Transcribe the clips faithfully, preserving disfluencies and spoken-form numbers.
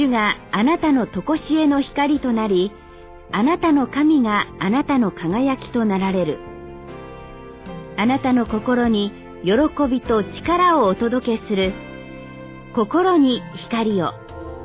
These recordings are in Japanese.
主があなたの常しえの光となり、あなたの神があなたの輝きとなられる。あなたの心に喜びと力をお届けする。心に光を。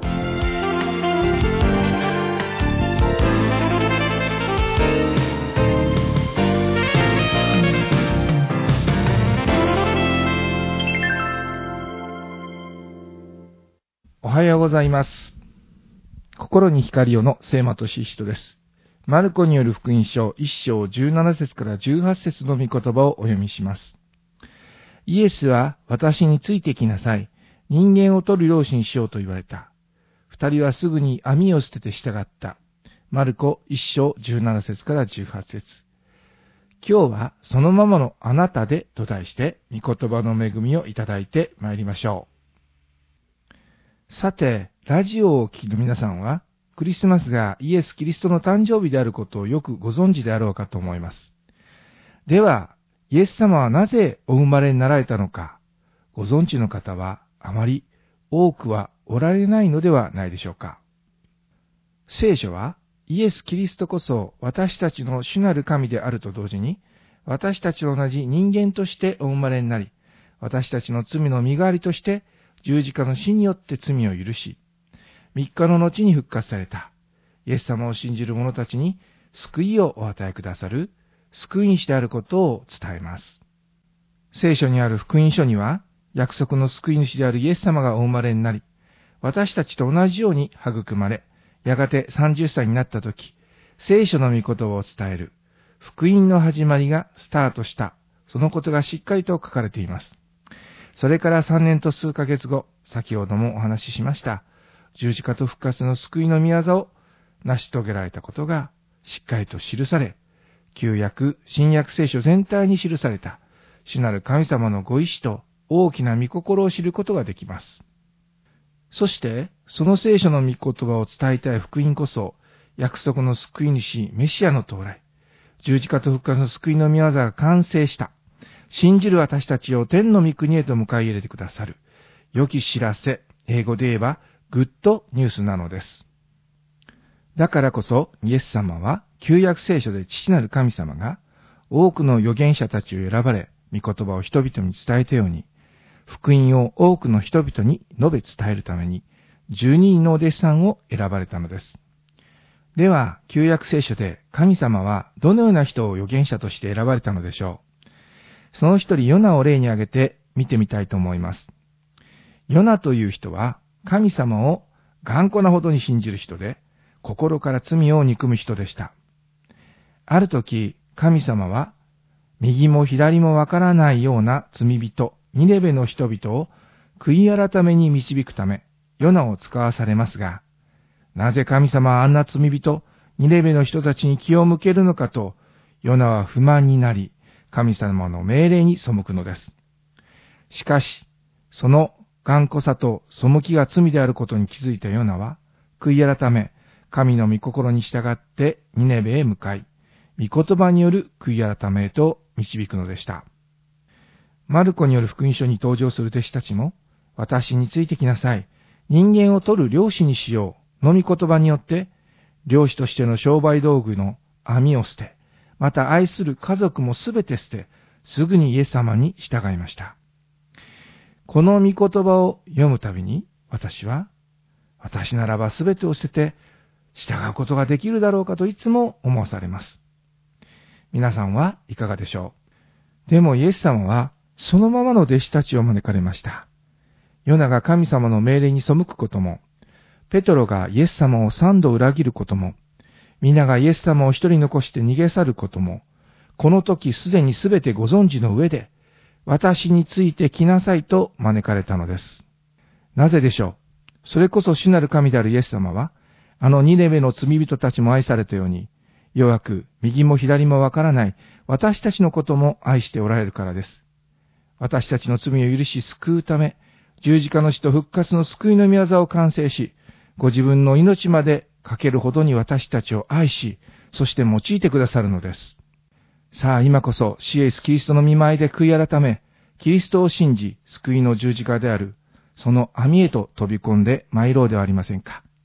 おはようございます。心に光をの聖馬俊人です。マルコによる福音書いっ章じゅうなな節からじゅうはち節の御言葉をお読みします。イエスは私についてきなさい。人間を取る漁師にしようと言われた。二人はすぐに網を捨てて従った。マルコいっ章じゅうなな節からじゅうはち節。今日はそのままのあなたでと題して御言葉の恵みをいただいてまいりましょう。さて、ラジオをお聞きの皆さんは、クリスマスがイエス・キリストの誕生日であることをよくご存知であろうかと思います。では、イエス様はなぜお生まれになられたのか、ご存知の方はあまり多くはおられないのではないでしょうか。聖書は、イエス・キリストこそ私たちの主なる神であると同時に、私たちと同じ人間としてお生まれになり、私たちの罪の身代わりとして、十字架の死によって罪を許し、三日の後に復活された、イエス様を信じる者たちに救いをお与えくださる救い主であることを伝えます。聖書にある福音書には、約束の救い主であるイエス様がお生まれになり、私たちと同じように育まれ、やがてさんじゅっさいになったとき、聖書の御言葉を伝える福音の始まりがスタートした、そのことがしっかりと書かれています。それからさんねんと数ヶ月後、先ほどもお話ししました、十字架と復活の救いの御業を成し遂げられたことがしっかりと記され、旧約、新約聖書全体に記された、主なる神様のご意志と大きな御心を知ることができます。そして、その聖書の御言葉を伝えたい福音こそ、約束の救い主、メシアの到来、十字架と復活の救いの御業が完成した、信じる私たちを天の御国へと迎え入れてくださる、良き知らせ、英語で言えばグッドニュースなのです。だからこそイエス様は旧約聖書で父なる神様が多くの預言者たちを選ばれ、御言葉を人々に伝えたように、福音を多くの人々に述べ伝えるためにじゅうににんのお弟子さんを選ばれたのです。では、旧約聖書で神様はどのような人を預言者として選ばれたのでしょう。その一人ヨナを例に挙げて見てみたいと思います。ヨナという人は神様を頑固なほどに信じる人で、心から罪を憎む人でした。ある時、神様は右も左もわからないような罪人、ニネベの人々を悔い改めに導くため、ヨナを使わされますが、なぜ神様はあんな罪人、ニネベの人たちに気を向けるのかと、ヨナは不満になり、神様の命令に背くのです。しかし、その頑固さと背きが罪であることに気づいたヨナは、悔い改め、神の御心に従ってニネベへ向かい、御言葉による悔い改めへと導くのでした。マルコによる福音書に登場する弟子たちも、私についてきなさい、人間を取る漁師にしようの御言葉によって、漁師としての商売道具の網を捨て、また愛する家族もすべて捨て、すぐにイエス様に従いました。この御言葉を読むたびに、私は、私ならばすべてを捨てて、従うことができるだろうかといつも思わされます。皆さんはいかがでしょう。でもイエス様は、そのままの弟子たちを招かれました。ヨナが神様の命令に背くことも、ペトロがイエス様を三度裏切ることも、皆がイエス様を一人残して逃げ去ることも、この時すでにすべてご存知の上で、私について来なさいと招かれたのです。なぜでしょう。それこそ主なる神であるイエス様は、あのニネベの罪人たちも愛されたように、弱く右も左もわからない私たちのことも愛しておられるからです。私たちの罪を許し救うため、十字架の死と復活の救いの御業を完成し、ご自分の命までかけるほどに私たちを愛し、そして用いてくださるのです。さあ今こそ、主イエスキリストの御前で悔い改め、キリストを信じ、救いの十字架である、その網へと飛び込んで参ろうではありませんか。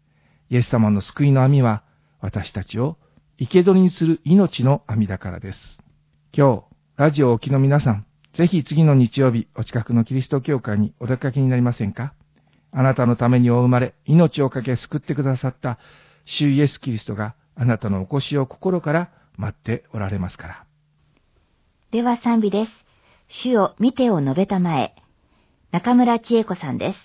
イエス様の救いの網は私たちを生け捕りにする命の網だからです。今日、ラジオをお聞きの皆さん、ぜひ次の日曜日、お近くのキリスト教会にお出かけになりませんか？あなたのためにお生まれ、命をかけ救ってくださった主イエスキリストがあなたのお越しを心から待っておられますから。 では賛美です。主を見てを述べたまえ。中村千恵子さんです。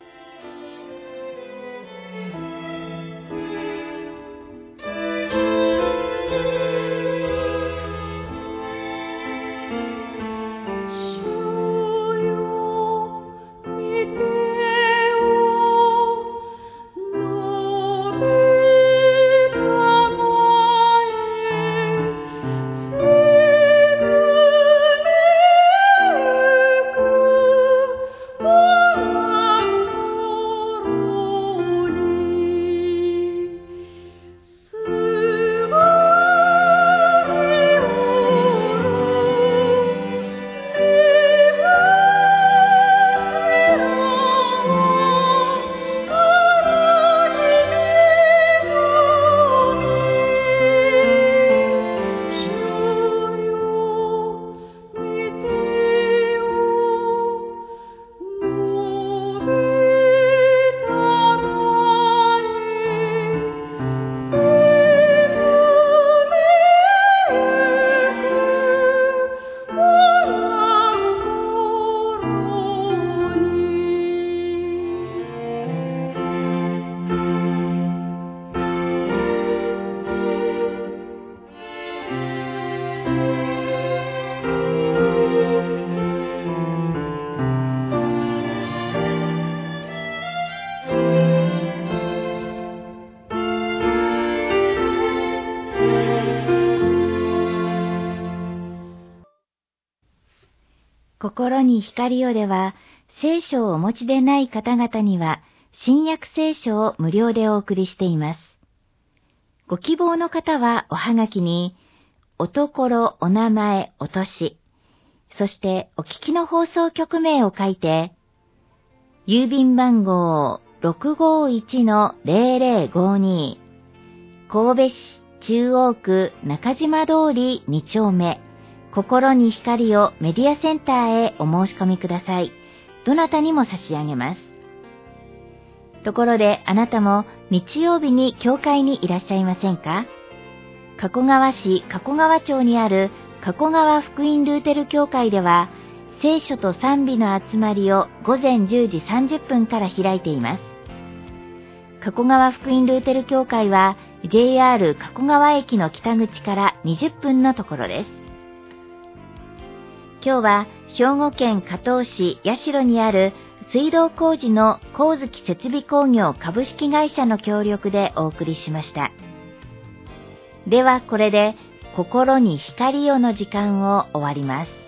心に光をでは、聖書をお持ちでない方々には、新約聖書を無料でお送りしています。ご希望の方はおはがきに、おところ、お名前、お年、そしてお聞きの放送局名を書いて、郵便番号 ろくごいちのぜろぜろごに、神戸市中央区中島通りに丁目、心に光をメディアセンターへお申し込みください。どなたにも差し上げます。ところであなたも日曜日に教会にいらっしゃいませんか？加古川市加古川町にある加古川福音ルーテル教会では、聖書と賛美の集まりをごぜんじゅうじさんじゅっぷんから開いています。加古川福音ルーテル教会は ジェイアール 加古川駅の北口からにじゅっぷんのところです。今日は兵庫県加東市八代にある水道工事の光月設備工業株式会社の協力でお送りしました。ではこれで心に光をの時間を終わります。